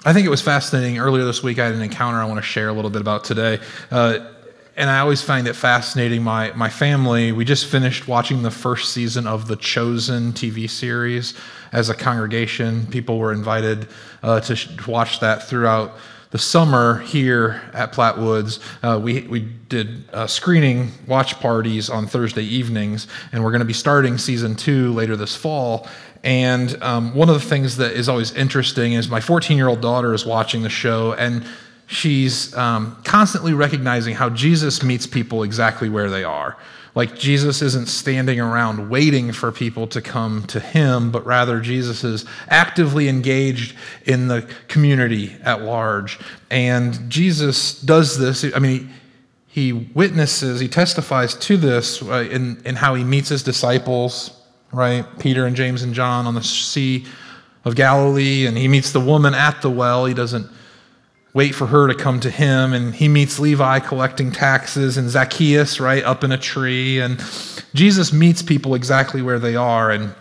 I think it was fascinating. Earlier this week, I had an encounter I want to share a little bit about today. And I always find it fascinating. My family, we just finished watching the first season of The Chosen TV series as a congregation. People were invited to watch that throughout the summer here at Platte Woods. We did screening watch parties on Thursday evenings, and we're going to be starting season 2 later this fall. And one of the things that is always interesting is my 14-year-old daughter is watching the show, and she's constantly recognizing how Jesus meets people exactly where they are. Like, Jesus isn't standing around waiting for people to come to him, but rather Jesus is actively engaged in the community at large. And Jesus does this. I mean, he witnesses, he testifies to this in how he meets his disciples, right? Peter and James and John on the Sea of Galilee, and he meets the woman at the well. He doesn't wait for her to come to him, and he meets Levi collecting taxes and Zacchaeus, right, up in a tree. And Jesus meets people exactly where they are, and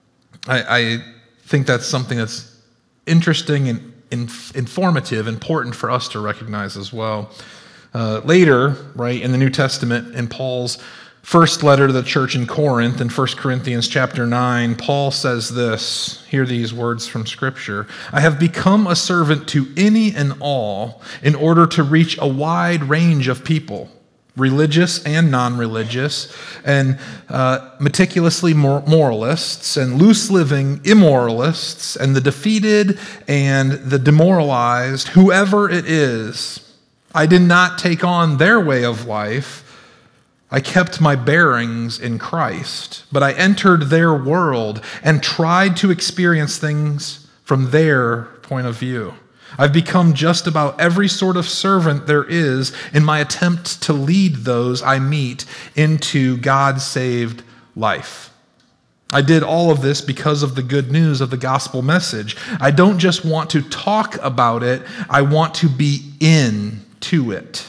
I think that's something that's interesting and informative, important for us to recognize as well. Later, right, in the New Testament, in Paul's first letter to the church in Corinth, in 1 Corinthians chapter 9, Paul says this. Hear these words from Scripture. I have become a servant to any and all in order to reach a wide range of people, religious and non-religious, and meticulously moralists, and loose-living immoralists, and the defeated and the demoralized, whoever it is. I did not take on their way of life. I kept my bearings in Christ, but I entered their world and tried to experience things from their point of view. I've become just about every sort of servant there is in my attempt to lead those I meet into God-saved life. I did all of this because of the good news of the gospel message. I don't just want to talk about it, I want to be into it.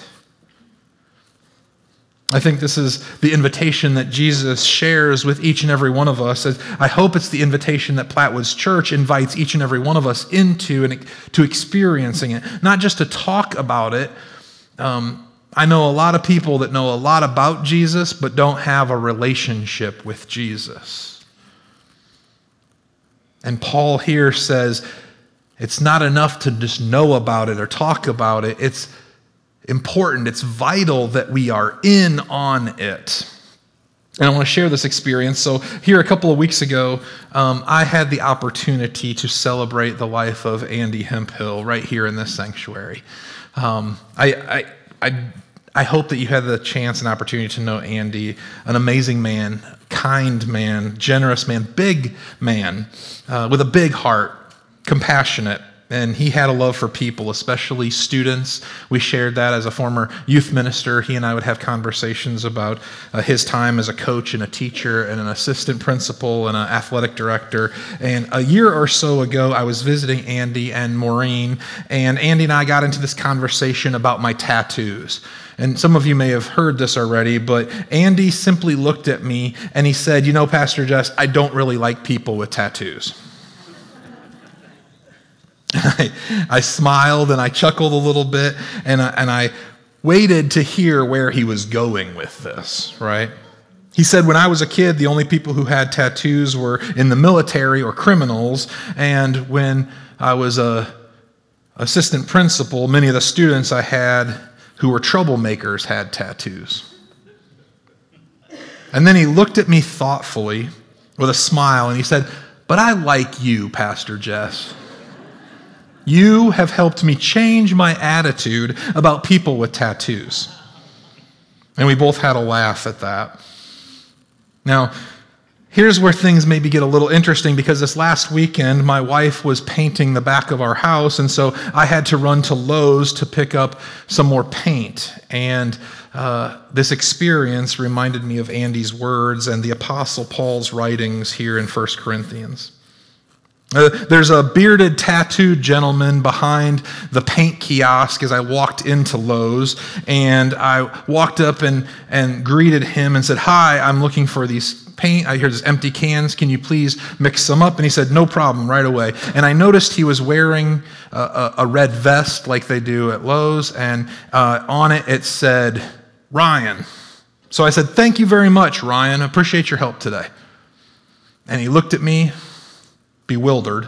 I think this is the invitation that Jesus shares with each and every one of us. I hope it's the invitation that Platte Woods Church invites each and every one of us into and to experiencing it, not just to talk about it. I know a lot of people that know a lot about Jesus but don't have a relationship with Jesus. And Paul here says it's not enough to just know about it or talk about it. It's important, it's vital that we are in on it. And I want to share this experience. So here a couple of weeks ago, I had the opportunity to celebrate the life of Andy Hemphill right here in this sanctuary. I hope that you had the chance and opportunity to know Andy, an amazing man, kind man, generous man, big man, with a big heart, compassionate. And he had a love for people, especially students. We shared that as a former youth minister. He and I would have conversations about his time as a coach and a teacher and an assistant principal and an athletic director. And a year or so ago, I was visiting Andy and Maureen, and Andy and I got into this conversation about my tattoos. And some of you may have heard this already, but Andy simply looked at me and he said, "You know, Pastor Jess, I don't really like people with tattoos." I smiled and I chuckled a little bit, and I waited to hear where he was going with this, right? He said, when I was a kid, the only people who had tattoos were in the military or criminals, and when I was an assistant principal, many of the students I had who were troublemakers had tattoos. And then he looked at me thoughtfully with a smile, and he said, "But I like you, Pastor Jess. You have helped me change my attitude about people with tattoos." And we both had a laugh at that. Now, here's where things maybe get a little interesting, because this last weekend, my wife was painting the back of our house, and so I had to run to Lowe's to pick up some more paint. And this experience reminded me of Andy's words and the Apostle Paul's writings here in 1 Corinthians. There's a bearded, tattooed gentleman behind the paint kiosk as I walked into Lowe's, and I walked up and greeted him and said, "Hi, I'm looking for these paint. I hear there's empty cans. Can you please mix some up? And he said, no problem, right away. And I noticed he was wearing a red vest like they do at Lowe's, and on it, it said, Ryan. So I said, thank you very much, Ryan. I appreciate your help today. And he looked at me, bewildered.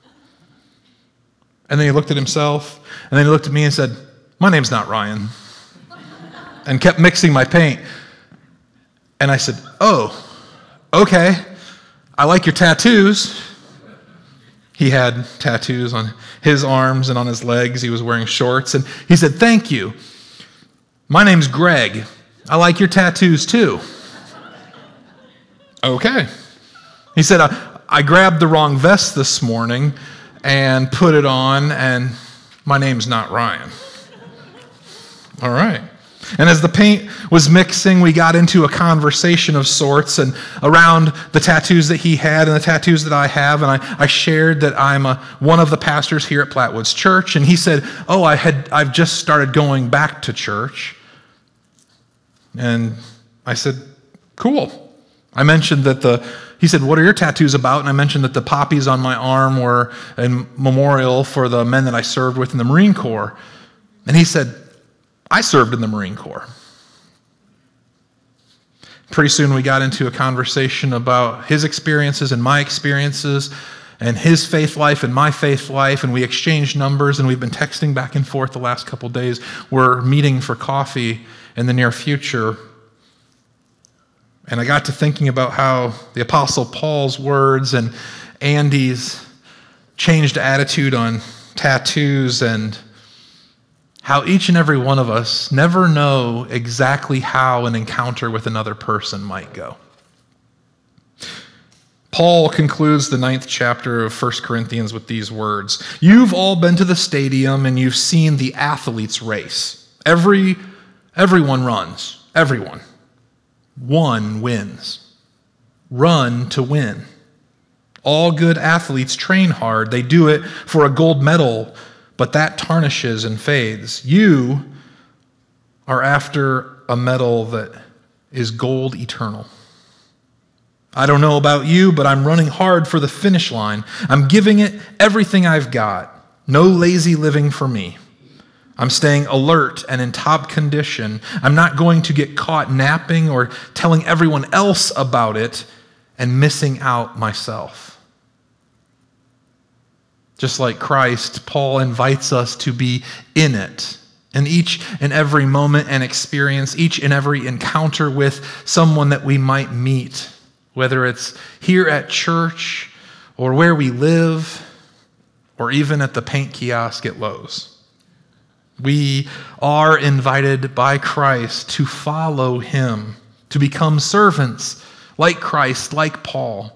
And then he looked at himself, and then he looked at me and said, my name's not Ryan. And kept mixing my paint. And I said, oh, okay, I like your tattoos. He had tattoos on his arms and on his legs. He was wearing shorts. And he said, thank you. My name's Greg. I like your tattoos too. Okay. He said, I grabbed the wrong vest this morning and put it on, and my name's not Ryan. All right. And as the paint was mixing, we got into a conversation of sorts and around the tattoos that he had and the tattoos that I have. And I shared that I'm one of the pastors here at Plattwoods Church. And he said, oh, I've just started going back to church. And I said, cool. I mentioned that he said, what are your tattoos about? And I mentioned that the poppies on my arm were a memorial for the men that I served with in the Marine Corps. And he said, I served in the Marine Corps. Pretty soon we got into a conversation about his experiences and my experiences and his faith life and my faith life, and we exchanged numbers, and we've been texting back and forth the last couple days. We're meeting for coffee in the near future. And I got to thinking about how the Apostle Paul's words and Andy's changed attitude on tattoos, and how each and every one of us never know exactly how an encounter with another person might go. Paul concludes the 9th chapter of 1 Corinthians with these words. You've all been to the stadium and you've seen the athletes race. Everyone runs. Everyone. One wins. Run to win. All good athletes train hard. They do it for a gold medal, but that tarnishes and fades. You are after a medal that is gold eternal. I don't know about you, but I'm running hard for the finish line. I'm giving it everything I've got. No lazy living for me. I'm staying alert and in top condition. I'm not going to get caught napping or telling everyone else about it and missing out myself. Just like Christ, Paul invites us to be in it. In each and every moment and experience, each and every encounter with someone that we might meet, whether it's here at church or where we live or even at the paint kiosk at Lowe's. We are invited by Christ to follow him, to become servants like Christ, like Paul,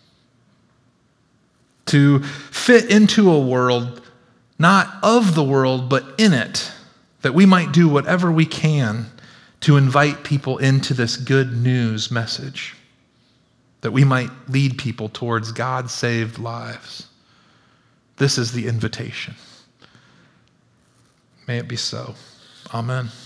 to fit into a world not of the world, but in it, that we might do whatever we can to invite people into this good news message, that we might lead people towards God-saved lives. This is the invitation. May it be so. Amen.